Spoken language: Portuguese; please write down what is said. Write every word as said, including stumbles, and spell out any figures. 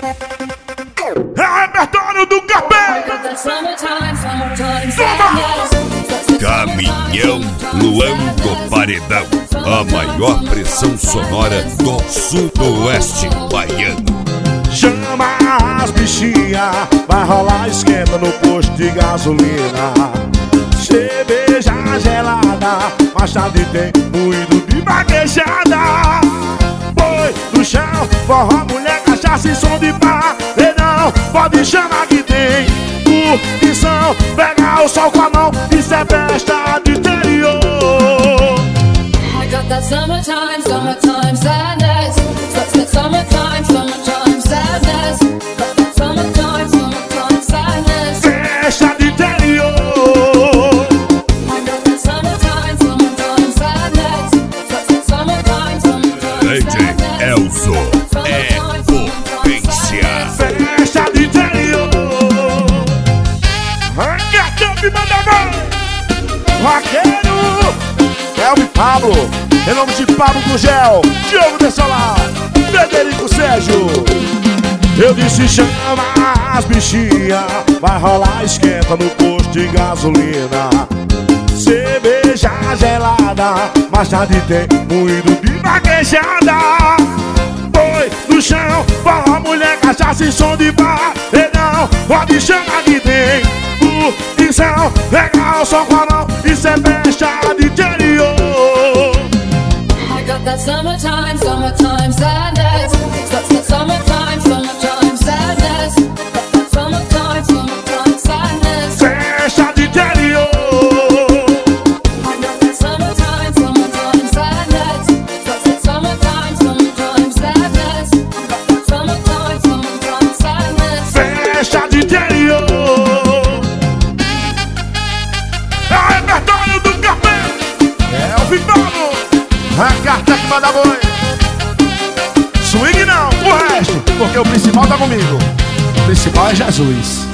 É repertório do Capé. Caminhão Luan do Paredão, a maior pressão sonora do sudoeste baiano. Chama as bichinhas, vai rolar esquenta no posto de gasolina. Cerveja gelada, mais tarde tem moído de vaquejada. Boi do chão, forró, mulher, cachaça e som de bar. E não pode chamar que tem curtição. Pegar o sol com a mão, isso é festa de interior. I got that summertime, summertime sadness. That's that summertime, summertime sadness. Got that summertime, summertime sadness. Festa de interior. I got that summertime, summertime sadness. That's that summertime, summertime D J sadness. Elzo é potência. Festa de interior. Arranca e manda mais. Vaqueiro Elvio Pablo, em nome de Pablo do Gel, Diogo Dessolar, Frederico Sérgio. Eu disse chama as bichinhas, vai rolar esquenta no posto de gasolina. Cerveja gelada, mais tarde tem moído de vaquejada. Boi no chão, forró, mulher, cachaça e som de bar. E não pode chamar que tem curtição. Pegar o som com a mão, isso é festa de interior. I got that summertime, summertime sadness. That's that summertime, summertime sadness. Got that summertime, summertime sadness. Festa de interior. I got that summertime, summertime sadness. That's that summertime, summertime sadness. Got that summertime, summertime sadness. Festa de interior. É repertório do Capé. É o Vivado. A carta que manda boi. Swing não, o resto, porque o principal tá comigo. O principal é Jesus.